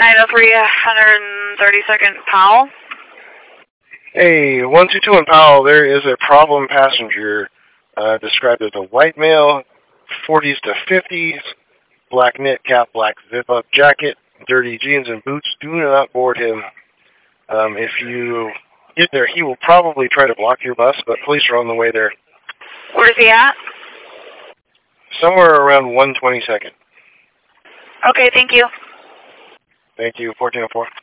903 132nd Powell. Hey, 122 in Powell, there is a problem passenger described as a white male, 40s to 50s, black knit cap, black zip-up jacket, dirty jeans and boots. Do not board him. If you get there, he will probably try to block your bus, but police are on the way there. Where's he at? Somewhere around 122nd. Okay, thank you. Thank you, 1404.